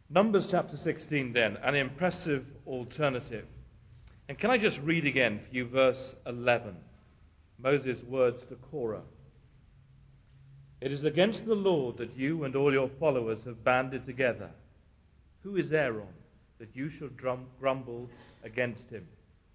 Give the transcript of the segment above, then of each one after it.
Numbers chapter 16 then, an impressive alternative. And can I just read again for you verse 11? Moses' words to Korah. It is against the Lord that you and all your followers have banded together. Who is Aaron that you should grumble against him?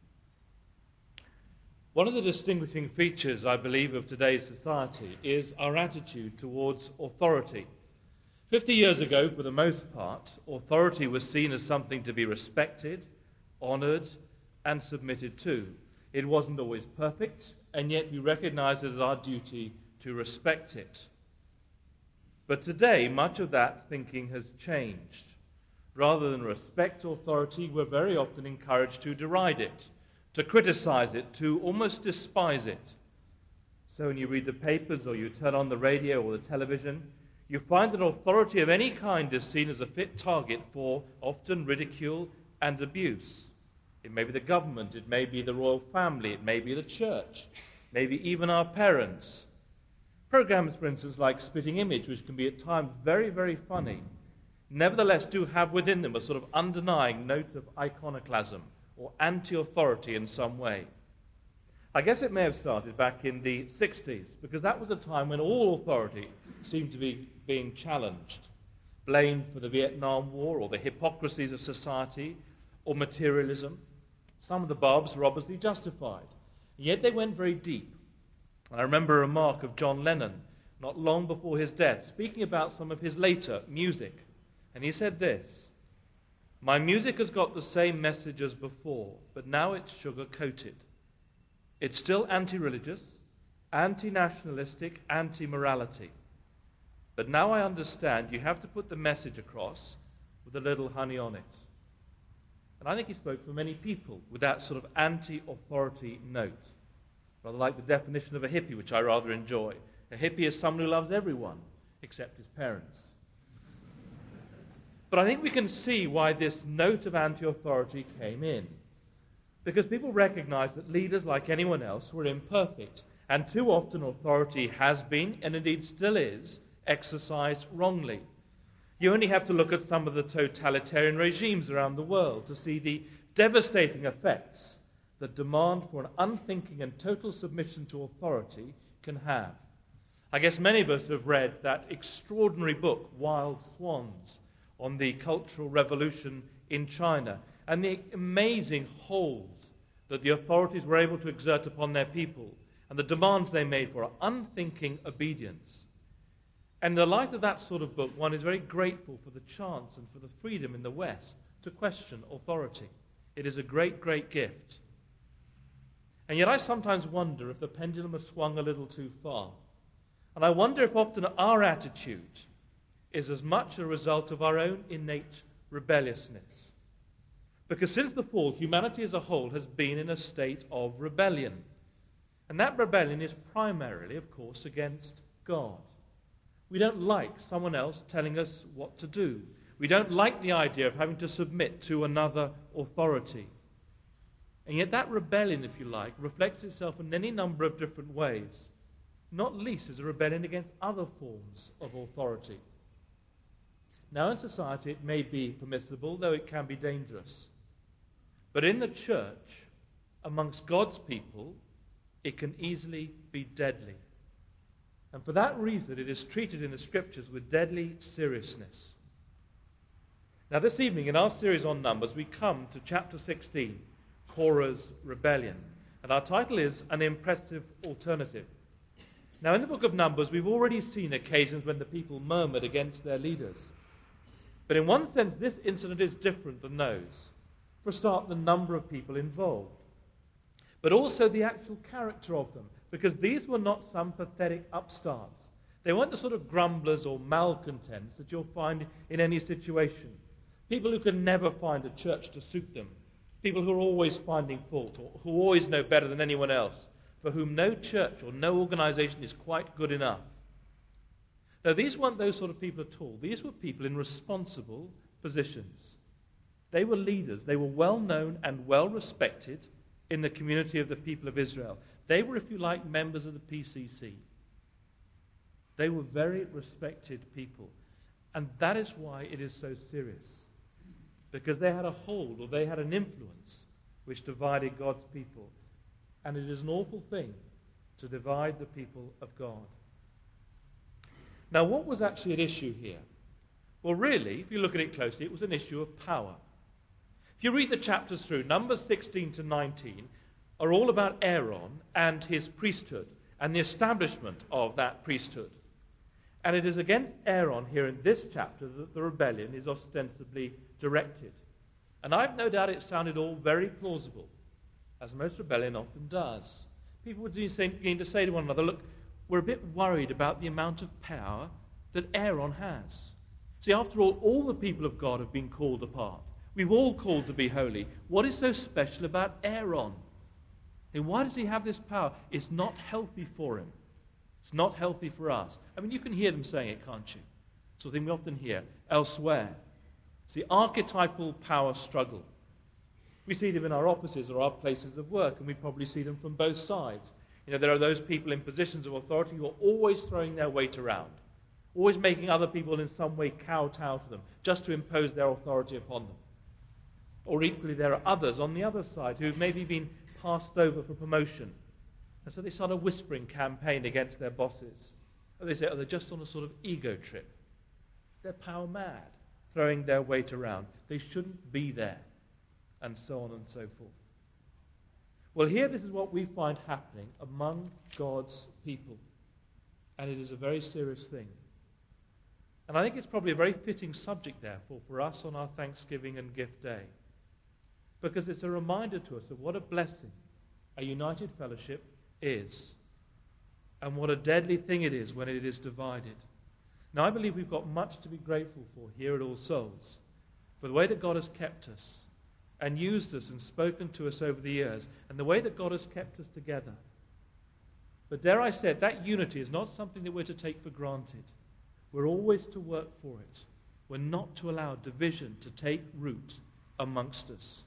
One of the distinguishing features, I believe, of today's society is our attitude towards authority. 50 years ago, for the most part, authority was seen as something to be respected, honored, and submitted to. It wasn't always perfect, and yet we recognized it as our duty to respect it. But today, much of that thinking has changed. Rather than respect authority, we're very often encouraged to deride it, to criticize it, to almost despise it. So when you read the papers or you turn on the radio or the television, you find that authority of any kind is seen as a fit target for often ridicule and abuse. It may be the government, it may be the royal family, it may be the church, maybe even our parents. Programs, for instance, like Spitting Image, which can be at times very, very funny, nevertheless do have within them a sort of underlying note of iconoclasm or anti-authority in some way. I guess it may have started back in the 60s, because that was a time when all authority seemed to be being challenged, blamed for the Vietnam War or the hypocrisies of society or materialism. Some of the barbs were obviously justified, and yet they went very deep. And I remember a remark of John Lennon, not long before his death, speaking about some of his later music. And he said this: "My music has got the same message as before, but now it's sugar-coated. It's still anti-religious, anti-nationalistic, anti-morality. But now I understand you have to put the message across with a little honey on it." And I think he spoke for many people with that sort of anti-authority note. Rather like the definition of a hippie, which I rather enjoy. A hippie is someone who loves everyone, except his parents. But I think we can see why this note of anti-authority came in. Because people recognize that leaders, like anyone else, were imperfect. And too often authority has been, and indeed still is, exercised wrongly. You only have to look at some of the totalitarian regimes around the world to see the devastating effects that demand for an unthinking and total submission to authority can have. I guess many of us have read that extraordinary book, Wild Swans, on the Cultural Revolution in China, and the amazing hold that the authorities were able to exert upon their people, and the demands they made for unthinking obedience. And in the light of that sort of book, one is very grateful for the chance and for the freedom in the West to question authority. It is a great, great gift. And yet I sometimes wonder if the pendulum has swung a little too far. And I wonder if often our attitude is as much a result of our own innate rebelliousness. Because since the fall, humanity as a whole has been in a state of rebellion. And that rebellion is primarily, of course, against God. We don't like someone else telling us what to do. We don't like the idea of having to submit to another authority. And yet that rebellion, if you like, reflects itself in any number of different ways, not least as a rebellion against other forms of authority. Now in society it may be permissible, though it can be dangerous. But in the church, amongst God's people, it can easily be deadly. And for that reason, it is treated in the Scriptures with deadly seriousness. Now this evening, in our series on Numbers, we come to chapter 16, Korah's rebellion. And our title is An Impressive Alternative. Now in the book of Numbers, we've already seen occasions when the people murmured against their leaders. But in one sense, this incident is different than those. For a start, the number of people involved. But also the actual character of them. Because these were not some pathetic upstarts. They weren't the sort of grumblers or malcontents that you'll find in any situation. People who can never find a church to suit them. People who are always finding fault, or who always know better than anyone else, for whom no church or no organization is quite good enough. Now, these weren't those sort of people at all. These were people in responsible positions. They were leaders. They were well known and well respected in the community of the people of Israel. They were, if you like, members of the PCC. They were very respected people. And that is why it is so serious. Because they had a hold, or they had an influence, which divided God's people. And it is an awful thing to divide the people of God. Now, what was actually at issue here? Well, really, if you look at it closely, it was an issue of power. If you read the chapters through, Numbers 16 to 19 are all about Aaron and his priesthood and the establishment of that priesthood. And it is against Aaron here in this chapter that the rebellion is ostensibly directed. And I've no doubt it sounded all very plausible, as most rebellion often does. People would begin to say to one another, look, we're a bit worried about the amount of power that Aaron has. See, after all the people of God have been called apart. We've all called to be holy. What is so special about Aaron? And why does he have this power? It's not healthy for him. It's not healthy for us. I mean, you can hear them saying it, can't you? It's something we often hear elsewhere. It's the archetypal power struggle. We see them in our offices or our places of work, and we probably see them from both sides. You know, there are those people in positions of authority who are always throwing their weight around, always making other people in some way kowtow to them, just to impose their authority upon them. Or equally, there are others on the other side who've maybe been passed over for promotion, and so they start a whispering campaign against their bosses. Or they say, oh, they're just on a sort of ego trip. They're power mad, throwing their weight around. They shouldn't be there, and so on and so forth. Well, here this is what we find happening among God's people, and it is a very serious thing. And I think it's probably a very fitting subject, therefore, for us on our Thanksgiving and Gift Day, because it's a reminder to us of what a blessing a united fellowship is, and what a deadly thing it is when it is divided. Now, I believe we've got much to be grateful for here at All Souls, for the way that God has kept us and used us and spoken to us over the years, and the way that God has kept us together. But dare I say it, that unity is not something that we're to take for granted. We're always to work for it. We're not to allow division to take root amongst us.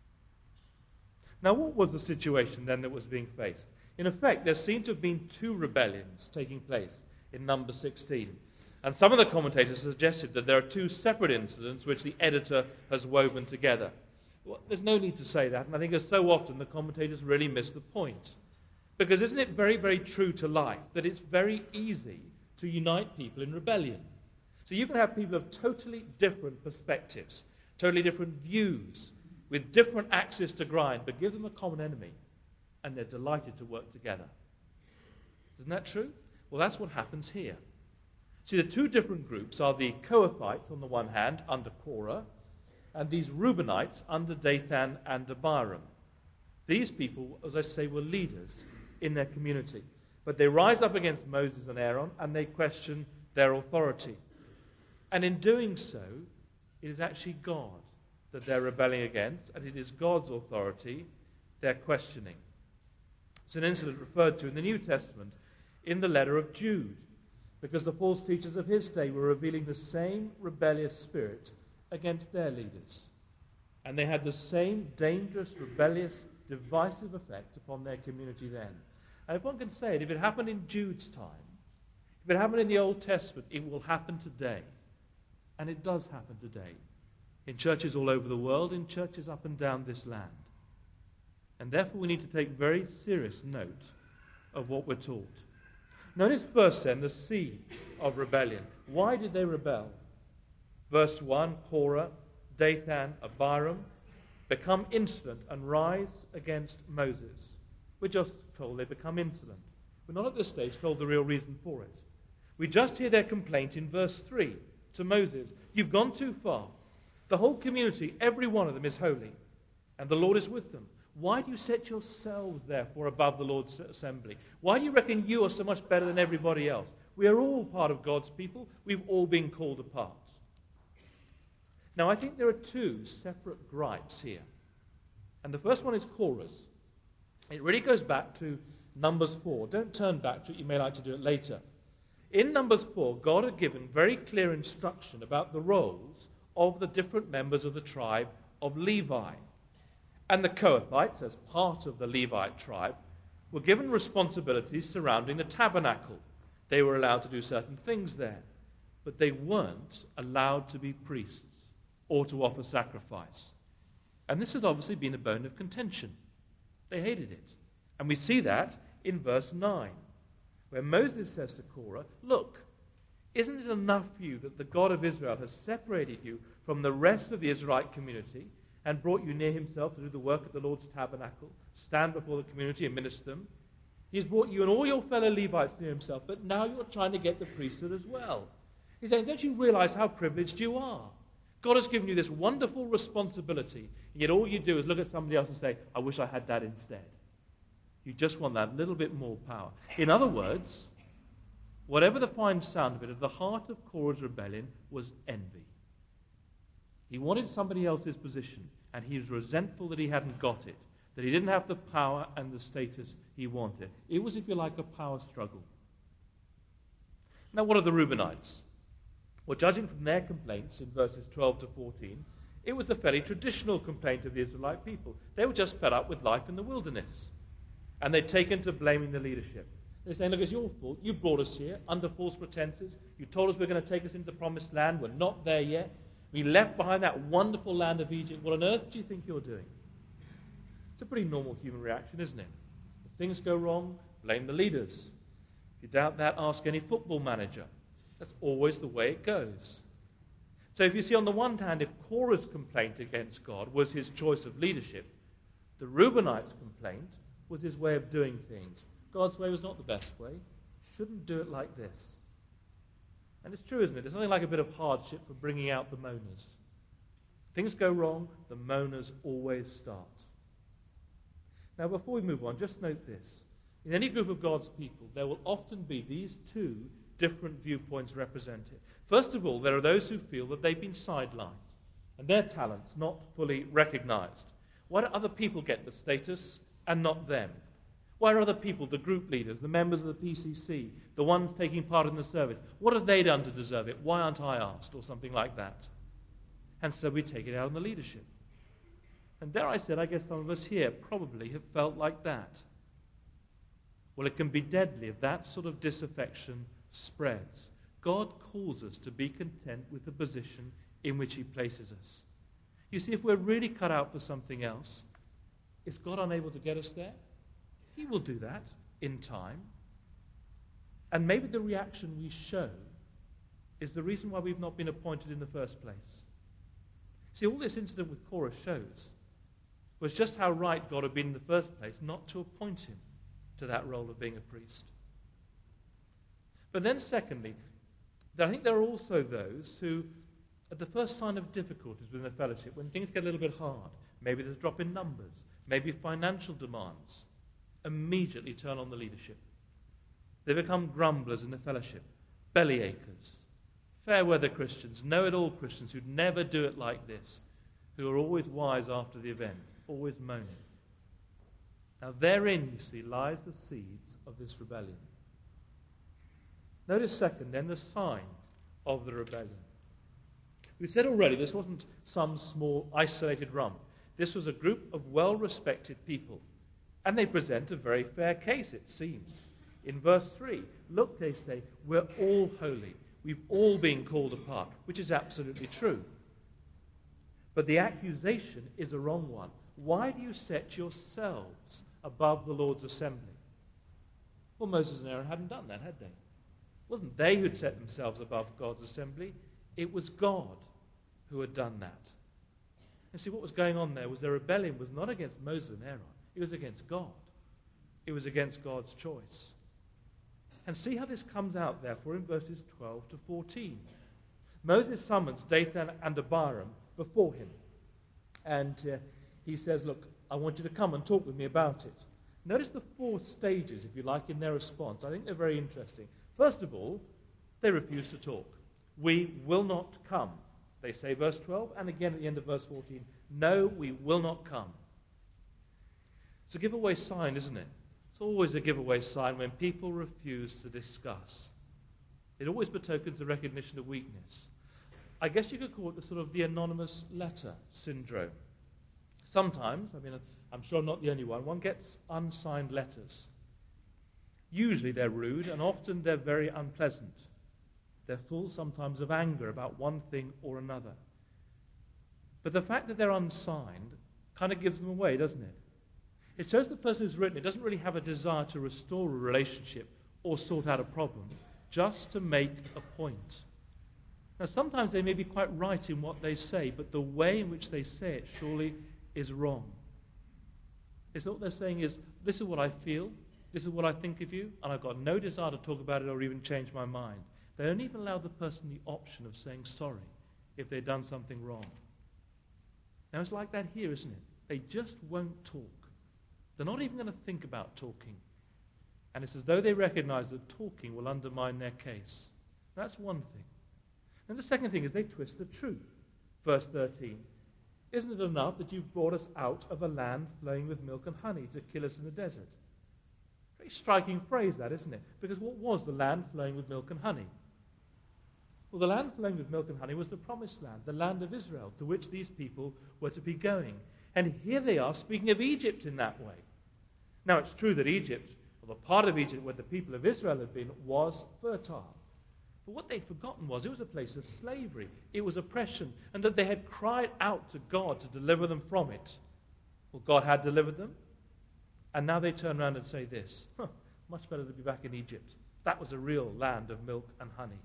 Now, what was the situation then that was being faced? In effect, there seem to have been two rebellions taking place in Numbers 16. And some of the commentators suggested that there are two separate incidents which the editor has woven together. Well, there's no need to say that, and I think as so often the commentators really miss the point. Because isn't it very, very true to life that it's very easy to unite people in rebellion? So you can have people of totally different perspectives, totally different views, with different axes to grind, but give them a common enemy, and they're delighted to work together. Isn't that true? Well, that's what happens here. See, the two different groups are the Kohathites on the one hand, under Korah, and these Reubenites under Dathan and Abiram. These people, as I say, were leaders in their community. But they rise up against Moses and Aaron, and they question their authority. And in doing so, it is actually God that they're rebelling against, and it is God's authority they're questioning. It's an incident referred to in the New Testament in the letter of Jude, because the false teachers of his day were revealing the same rebellious spirit against their leaders. And they had the same dangerous, rebellious, divisive effect upon their community then. And if one can say it, if it happened in Jude's time, if it happened in the Old Testament, it will happen today. And it does happen today. In churches all over the world, in churches up and down this land. And therefore we need to take very serious note of what we're taught. Notice first then the seeds of rebellion. Why did they rebel? Verse 1, Korah, Dathan, Abiram become insolent and rise against Moses. We're just told they become insolent. We're not at this stage told the real reason for it. We just hear their complaint in verse 3 to Moses. You've gone too far. The whole community, every one of them is holy, and the Lord is with them. Why do you set yourselves, therefore, above the Lord's assembly? Why do you reckon you are so much better than everybody else? We are all part of God's people. We've all been called apart. Now, I think there are two separate gripes here. And the first one is Korah's. It really goes back to Numbers 4. Don't turn back to it. You may like to do it later. In Numbers 4, God had given very clear instruction about the roles of the different members of the tribe of Levi. And the Kohathites, as part of the Levite tribe, were given responsibilities surrounding the tabernacle. They were allowed to do certain things there. but they weren't allowed to be priests or to offer sacrifice. And this had obviously been a bone of contention. They hated it. And we see that in verse 9, where Moses says to Korah, "Look, isn't it enough for you that the God of Israel has separated you from the rest of the Israelite community and brought you near himself to do the work of the Lord's tabernacle, stand before the community and minister them? He's brought you and all your fellow Levites near himself, but now you're trying to get the priesthood as well." He's saying, don't you realize how privileged you are? God has given you this wonderful responsibility, and yet all you do is look at somebody else and say, "I wish I had that instead." You just want that little bit more power. In other words, whatever the fine sound of it, at the heart of Korah's rebellion was envy. He wanted somebody else's position, and he was resentful that he hadn't got it, that he didn't have the power and the status he wanted. It was, if you like, a power struggle. Now, what are the Reubenites? Well, judging from their complaints in verses 12 to 14, it was a fairly traditional complaint of the Israelite people. They were just fed up with life in the wilderness. And they'd taken to blaming the leadership. They're saying, look, it's your fault. You brought us here under false pretenses. You told us we're going to take us into the promised land. We're not there yet. We left behind that wonderful land of Egypt. What on earth do you think you're doing? It's a pretty normal human reaction, isn't it? If things go wrong, blame the leaders. If you doubt that, ask any football manager. That's always the way it goes. So if you see, on the one hand, if Korah's complaint against God was his choice of leadership, the Reubenites' complaint was his way of doing things. God's way was not the best way. Shouldn't do it like this. And it's true, isn't it? There's nothing like a bit of hardship for bringing out the moaners. Things go wrong, the moaners always start. Now, before we move on, just note this. In any group of God's people, there will often be these two different viewpoints represented. First of all, there are those who feel that they've been sidelined and their talents not fully recognized. Why do other people get the status and not them? Why are other people, the group leaders, the members of the PCC, the ones taking part in the service, what have they done to deserve it? Why aren't I asked? Or something like that. And so we take it out on the leadership. And dare I say, I guess some of us here probably have felt like that. Well, it can be deadly if that sort of disaffection spreads. God calls us to be content with the position in which he places us. You see, if we're really cut out for something else, is God unable to get us there? He will do that in time. And maybe the reaction we show is the reason why we've not been appointed in the first place. See, all this incident with Korah shows was just how right God had been in the first place not to appoint him to that role of being a priest. But then secondly, I think there are also those who, at the first sign of difficulties within the fellowship, when things get a little bit hard, maybe there's a drop in numbers, maybe financial demands, immediately turn on the leadership. They become grumblers in the fellowship, belly achers, fair-weather Christians, know-it-all Christians who'd never do it like this, who are always wise after the event, always moaning. Now therein, you see, lies the seeds of this rebellion. Notice second, then, the sign of the rebellion. We said already this wasn't some small, isolated rump. This was a group of well-respected people. And they present a very fair case, it seems. In verse 3, look, they say, we're all holy. We've all been called apart, which is absolutely true. But the accusation is a wrong one. Why do you set yourselves above the Lord's assembly? Well, Moses and Aaron hadn't done that, had they? It wasn't they who'd set themselves above God's assembly. It was God who had done that. And see, what was going on there was their rebellion was not against Moses and Aaron. It was against God. It was against God's choice. And see how this comes out, therefore, in verses 12 to 14. Moses summons Dathan and Abiram before him. And he says, look, I want you to come and talk with me about it. Notice the four stages, if you like, in their response. I think they're very interesting. First of all, they refuse to talk. We will not come. They say, verse 12, and again at the end of verse 14, no, we will not come. It's a giveaway sign, isn't it? It's always a giveaway sign when people refuse to discuss. It always betokens the recognition of weakness. I guess you could call it the sort of the anonymous letter syndrome. Sometimes, I'm sure I'm not the only one gets unsigned letters. Usually they're rude and often they're very unpleasant. They're full sometimes of anger about one thing or another. But the fact that they're unsigned kind of gives them away, doesn't it? It shows the person who's written it doesn't really have a desire to restore a relationship or sort out a problem, just to make a point. Now, sometimes they may be quite right in what they say, but the way in which they say it surely is wrong. It's what they're saying is, this is what I feel, this is what I think of you, and I've got no desire to talk about it or even change my mind. They don't even allow the person the option of saying sorry if they've done something wrong. Now, it's like that here, isn't it? They just won't talk. They're not even going to think about talking. And it's as though they recognize that talking will undermine their case. That's one thing. And the second thing is they twist the truth. Verse 13. Isn't it enough that you've brought us out of a land flowing with milk and honey to kill us in the desert? Very striking phrase that, isn't it? Because what was the land flowing with milk and honey? Well, the land flowing with milk and honey was the promised land, the land of Israel, to which these people were to be going. And here they are speaking of Egypt in that way. Now, it's true that Egypt, or the part of Egypt where the people of Israel had been, was fertile. But what they'd forgotten was it was a place of slavery. It was oppression. And that they had cried out to God to deliver them from it. Well, God had delivered them. And now they turn around and say this. Much better to be back in Egypt. That was a real land of milk and honey.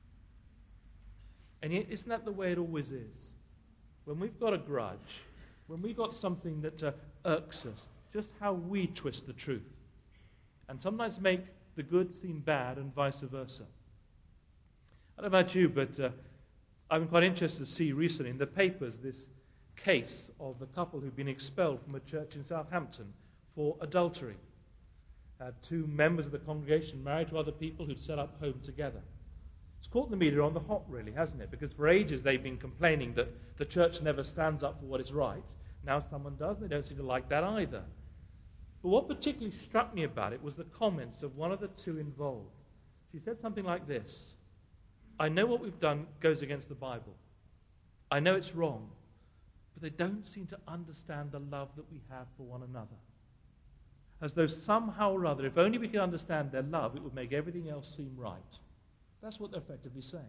And yet, isn't that the way it always is? When we've got a grudge, when we've got something that irks us, just how we twist the truth. And sometimes make the good seem bad and vice versa. I don't know about you, but I've been quite interested to see recently in the papers this case of the couple who've been expelled from a church in Southampton for adultery. Two members of the congregation married to other people who'd set up home together. It's caught the media on the hop, really, hasn't it? Because for ages they've been complaining that the church never stands up for what is right. Now someone does, and they don't seem to like that either. But what particularly struck me about it was the comments of one of the two involved. She said something like this: I know what we've done goes against the Bible. I know it's wrong. But they don't seem to understand the love that we have for one another. As though somehow or other, if only we could understand their love, it would make everything else seem right. That's what they're effectively saying.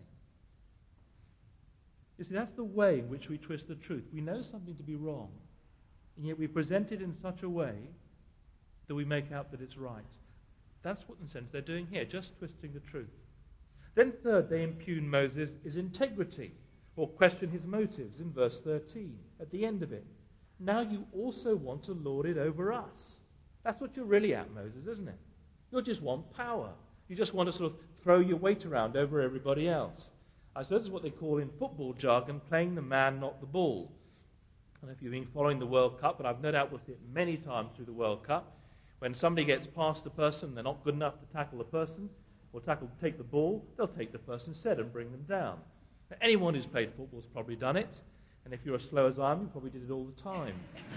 You see, that's the way in which we twist the truth. We know something to be wrong, and yet we present it in such a way that we make out that it's right. That's what, in a sense, they're doing here, just twisting the truth. Then third, they impugn Moses' integrity, or question his motives in verse 13, at the end of it. Now you also want to lord it over us. That's what you're really at, Moses, isn't it? You just want power. You just want to sort of throw your weight around over everybody else. I suppose this is what they call in football jargon, playing the man, not the ball. I don't know if you've been following the World Cup, but I've no doubt we'll see it many times through the World Cup. When somebody gets past a person, they're not good enough to tackle the person, or take the ball, they'll take the person instead and bring them down. Now, anyone who's played football has probably done it, and if you're as slow as I am, you probably did it all the time.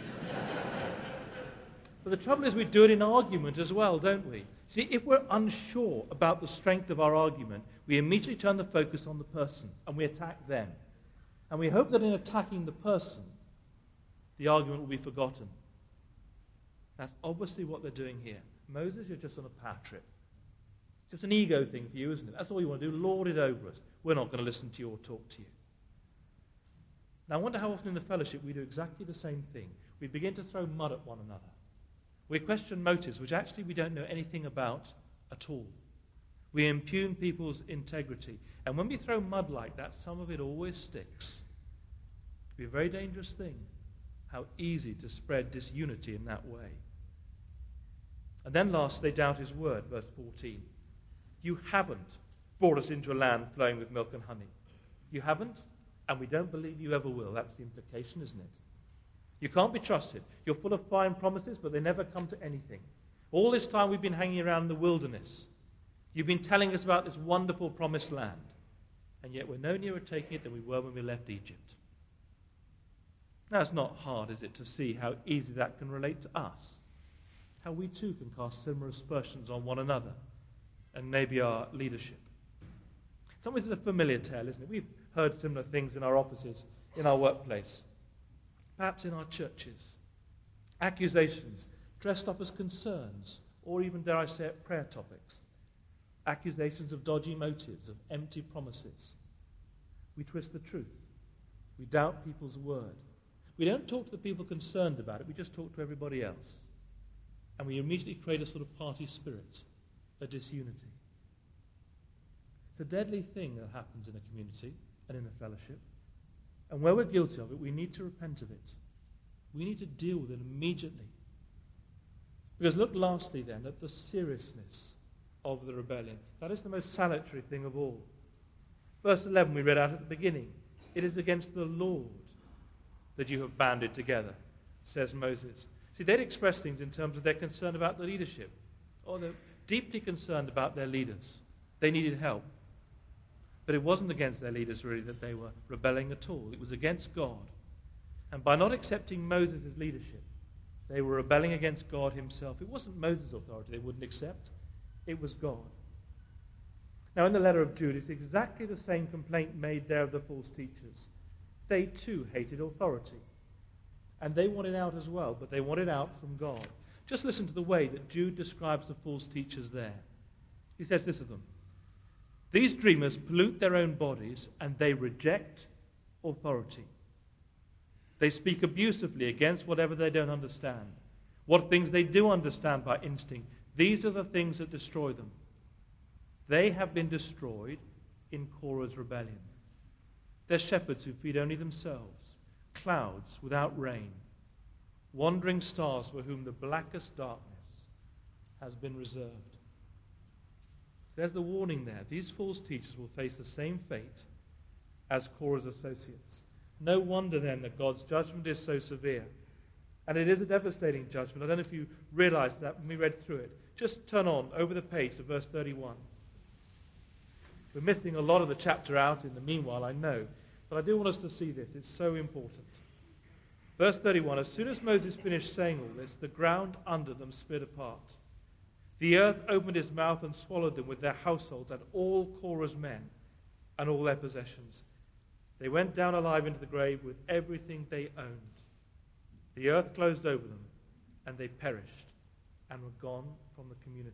But the trouble is we do it in argument as well, don't we? See, if we're unsure about the strength of our argument, we immediately turn the focus on the person, and we attack them. And we hope that in attacking the person, the argument will be forgotten. That's obviously what they're doing here. Moses, you're just on a power trip. It's just an ego thing for you, isn't it? That's all you want to do, lord it over us. We're not going to listen to you or talk to you. Now, I wonder how often in the fellowship we do exactly the same thing. We begin to throw mud at one another. We question motives which actually we don't know anything about at all. We impugn people's integrity. And when we throw mud like that, some of it always sticks. It can be a very dangerous thing. How easy to spread disunity in that way. And then last, they doubt his word, verse 14. You haven't brought us into a land flowing with milk and honey. You haven't, and we don't believe you ever will. That's the implication, isn't it? You can't be trusted. You're full of fine promises, but they never come to anything. All this time we've been hanging around in the wilderness. You've been telling us about this wonderful promised land. And yet we're no nearer taking it than we were when we left Egypt. Now, it's not hard, is it, to see how easy that can relate to us. How we too can cast similar aspersions on one another and maybe our leadership. In some ways it's a familiar tale, isn't it? We've heard similar things in our offices, in our workplace. Perhaps in our churches. Accusations dressed up as concerns, or even, dare I say it, prayer topics. accusations of dodgy motives, of empty promises. We twist the truth. We doubt people's word. We don't talk to the people concerned about it. We just talk to everybody else. And we immediately create a sort of party spirit, a disunity. It's a deadly thing that happens in a community and in a fellowship. And where we're guilty of it, we need to repent of it. We need to deal with it immediately. Because look lastly then at the seriousness of the rebellion. That is the most salutary thing of all. Verse 11 we read out at the beginning. It is against the Lord that you have banded together, says Moses. See, they'd express things in terms of their concern about the leadership. Or they're deeply concerned about their leaders. They needed help. But it wasn't against their leaders really that they were rebelling at all. It was against God. And by not accepting Moses' leadership, they were rebelling against God himself. It wasn't Moses' authority they wouldn't accept. It was God. Now in the letter of Jude, it's exactly the same complaint made there of the false teachers. They too hated authority. And they wanted out as well, but they wanted out from God. Just listen to the way that Jude describes the false teachers there. He says this of them. These dreamers pollute their own bodies and they reject authority. They speak abusively against whatever they don't understand. What things they do understand by instinct, these are the things that destroy them. They have been destroyed in Korah's rebellion. They're shepherds who feed only themselves, clouds without rain, wandering stars for whom the blackest darkness has been reserved. There's the warning there. These false teachers will face the same fate as Korah's associates. No wonder then that God's judgment is so severe. And it is a devastating judgment. I don't know if you realized that when we read through it. Just turn on over the page to verse 31. We're missing a lot of the chapter out in the meanwhile, I know. But I do want us to see this. It's so important. Verse 31, as soon as Moses finished saying all this, the ground under them split apart. The earth opened its mouth and swallowed them with their households and all Korah's men and all their possessions. They went down alive into the grave with everything they owned. The earth closed over them, and they perished and were gone from the community.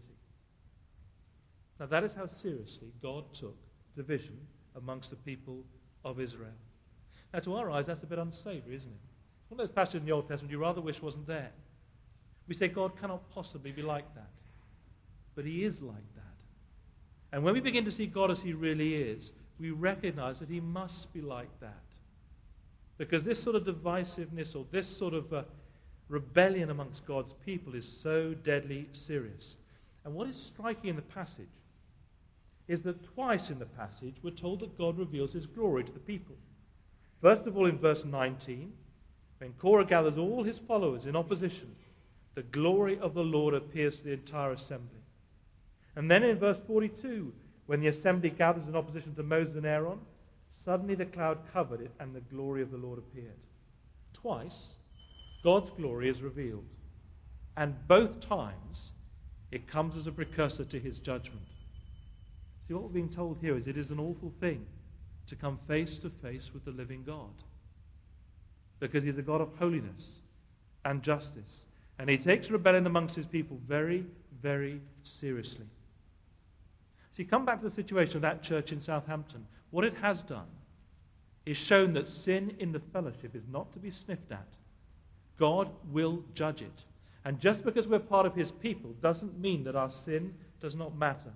Now that is how seriously God took division amongst the people of Israel. Now to our eyes, that's a bit unsavory, isn't it? One of those passages in the Old Testament you rather wish wasn't there. We say God cannot possibly be like that. But he is like that. And when we begin to see God as he really is, we recognize that he must be like that. Because this sort of divisiveness or this sort of rebellion amongst God's people is so deadly serious. And what is striking in the passage is that twice in the passage we're told that God reveals his glory to the people. First of all in verse 19, when Korah gathers all his followers in opposition, the glory of the Lord appears to the entire assembly. And then in verse 42, when the assembly gathers in opposition to Moses and Aaron, suddenly the cloud covered it and the glory of the Lord appeared. Twice, God's glory is revealed. And both times, it comes as a precursor to his judgment. See, what we're being told here is it is an awful thing to come face to face with the living God. Because he's a God of holiness and justice. And he takes rebellion amongst his people very, very seriously. So you come back to the situation of that church in Southampton. What it has done is shown that sin in the fellowship is not to be sniffed at. God will judge it. And just because we're part of his people doesn't mean that our sin does not matter.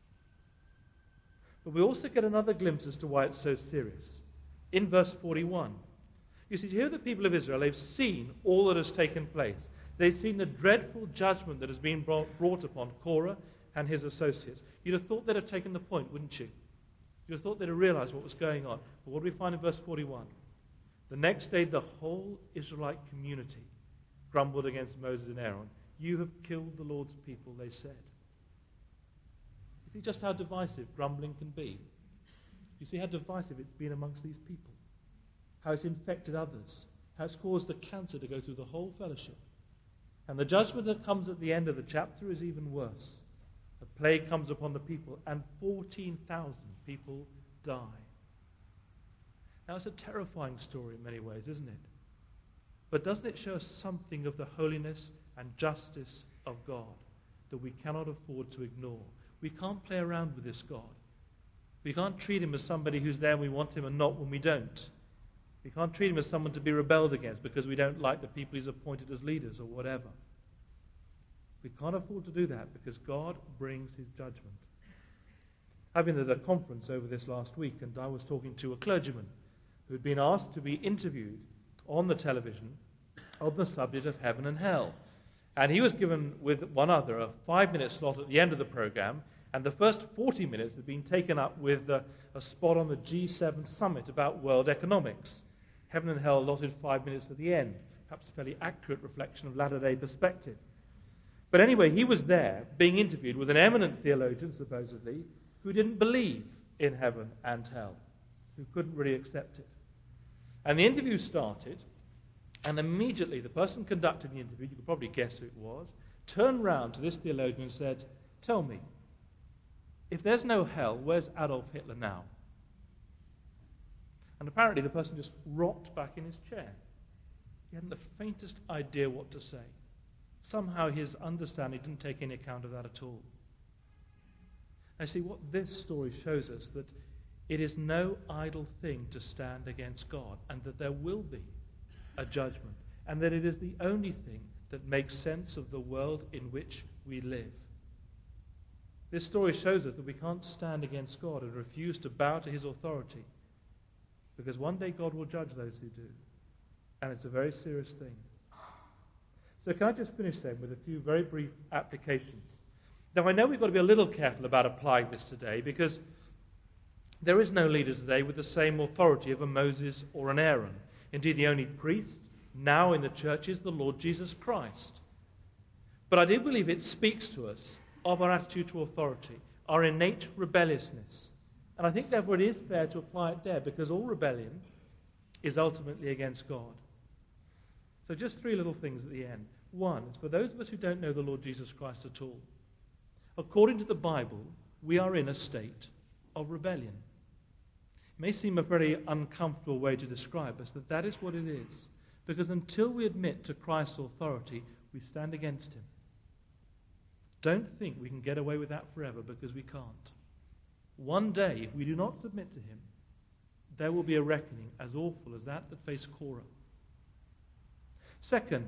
But we also get another glimpse as to why it's so serious. In verse 41, you see, here the people of Israel, they've seen all that has taken place. They've seen the dreadful judgment that has been brought upon Korah and his associates. You'd have thought they'd have taken the point, wouldn't you? You'd have thought they'd have realized what was going on. But what do we find in verse 41? The next day, the whole Israelite community grumbled against Moses and Aaron. You have killed the Lord's people, they said. You see just how divisive grumbling can be. You see how divisive it's been amongst these people. How it's infected others. How it's caused the cancer to go through the whole fellowship. And the judgment that comes at the end of the chapter is even worse. A plague comes upon the people, and 14,000 people die. Now, it's a terrifying story in many ways, isn't it? But doesn't it show us something of the holiness and justice of God that we cannot afford to ignore? We can't play around with this God. We can't treat him as somebody who's there when we want him and not when we don't. We can't treat him as someone to be rebelled against because we don't like the people he's appointed as leaders or whatever. We can't afford to do that because God brings his judgment. I've been at a conference over this last week, and I was talking to a clergyman who had been asked to be interviewed on the television on the subject of heaven and hell. And he was given, with one other, a 5-minute slot at the end of the program, and the first 40 minutes had been taken up with a spot on the G7 summit about world economics. Heaven and hell allotted 5 minutes at the end, perhaps a fairly accurate reflection of latter-day perspective. But anyway, he was there being interviewed with an eminent theologian, supposedly, who didn't believe in heaven and hell, who couldn't really accept it. And the interview started, and immediately the person conducting the interview, you could probably guess who it was, turned round to this theologian and said, "Tell me, if there's no hell, where's Adolf Hitler now?" And apparently the person just rocked back in his chair. He hadn't the faintest idea what to say. Somehow his understanding didn't take any account of that at all. I see what this story shows us, that it is no idle thing to stand against God, and that there will be a judgment, and that it is the only thing that makes sense of the world in which we live. This story shows us that we can't stand against God and refuse to bow to his authority, because one day God will judge those who do, and it's a very serious thing. So can I just finish then with a few very brief applications? Now I know we've got to be a little careful about applying this today, because there is no leader today with the same authority of a Moses or an Aaron. Indeed, the only priest now in the church is the Lord Jesus Christ. But I do believe it speaks to us of our attitude to authority, our innate rebelliousness. And I think therefore it is fair to apply it there, because all rebellion is ultimately against God. So just 3 little things at the end. One, it's for those of us who don't know the Lord Jesus Christ at all. According to the Bible, we are in a state of rebellion. It may seem a very uncomfortable way to describe us, but that is what it is. Because until we admit to Christ's authority, we stand against him. Don't think we can get away with that forever, because we can't. One day, if we do not submit to him, there will be a reckoning as awful as that faced Korah. Second,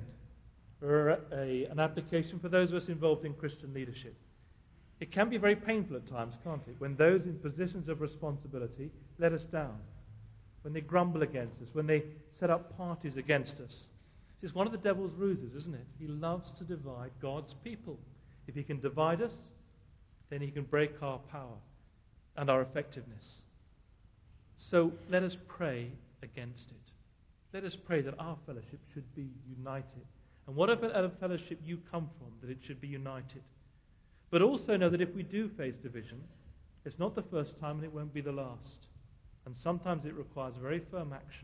an application for those of us involved in Christian leadership. It can be very painful at times, can't it, when those in positions of responsibility let us down, when they grumble against us, when they set up parties against us. It's one of the devil's ruses, isn't it? He loves to divide God's people. If he can divide us, then he can break our power and our effectiveness. So let us pray against it. Let us pray that our fellowship should be united. And whatever fellowship you come from, that it should be united. But also know that if we do face division, it's not the first time and it won't be the last. And sometimes it requires very firm action.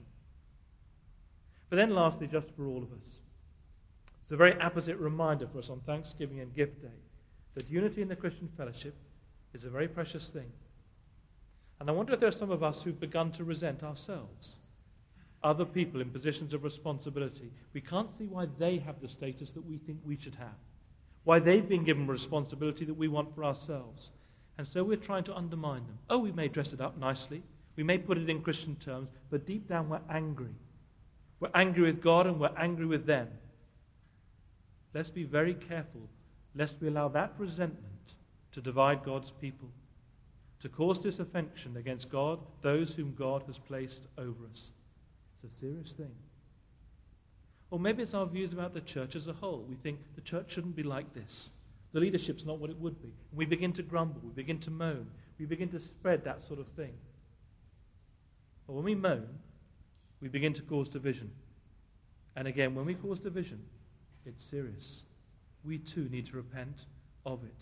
But then lastly, just for all of us, it's a very apposite reminder for us on Thanksgiving and Gift Day that unity in the Christian fellowship is a very precious thing. And I wonder if there are some of us who've begun to resent ourselves. Other people in positions of responsibility. We can't see why they have the status that we think we should have. Why they've been given responsibility that we want for ourselves. And so we're trying to undermine them. Oh, we may dress it up nicely. We may put it in Christian terms. But deep down we're angry. We're angry with God and we're angry with them. Let's be very careful lest we allow that resentment to divide God's people. To cause disaffection against God, those whom God has placed over us. It's a serious thing. Or maybe it's our views about the church as a whole. We think the church shouldn't be like this. The leadership's not what it would be. And we begin to grumble. We begin to moan. We begin to spread that sort of thing. But when we moan, we begin to cause division. And again, when we cause division, it's serious. We too need to repent of it.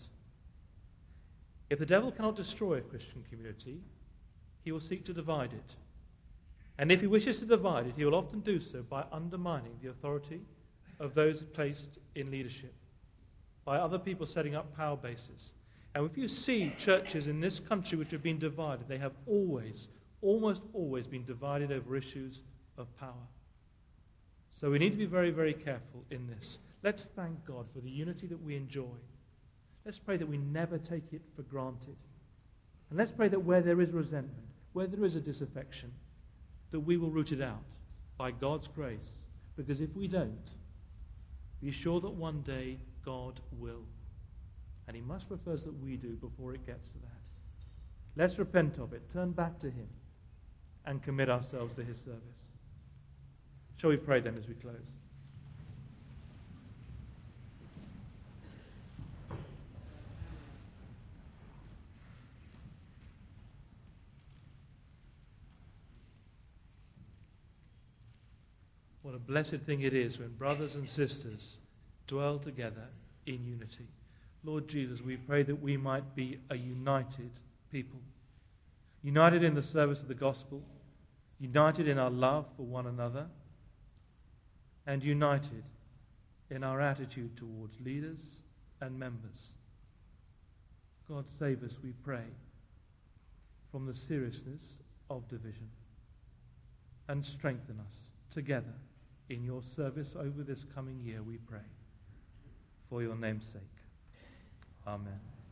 If the devil cannot destroy a Christian community, he will seek to divide it. And if he wishes to divide it, he will often do so by undermining the authority of those placed in leadership, by other people setting up power bases. And if you see churches in this country which have been divided, they have almost always been divided over issues of power. So we need to be very, very careful in this. Let's thank God for the unity that we enjoy. Let's pray that we never take it for granted. And let's pray that where there is resentment, where there is a disaffection, that we will root it out by God's grace. Because if we don't, be sure that one day God will. And he much prefers that we do before it gets to that. Let's repent of it, turn back to him, and commit ourselves to his service. Shall we pray then as we close? What a blessed thing it is when brothers and sisters dwell together in unity. Lord Jesus, we pray that we might be a united people. United in the service of the gospel, united in our love for one another, and united in our attitude towards leaders and members. God, save us, we pray, from the seriousness of division, and strengthen us together in your service over this coming year, we pray. For your name's sake. Amen.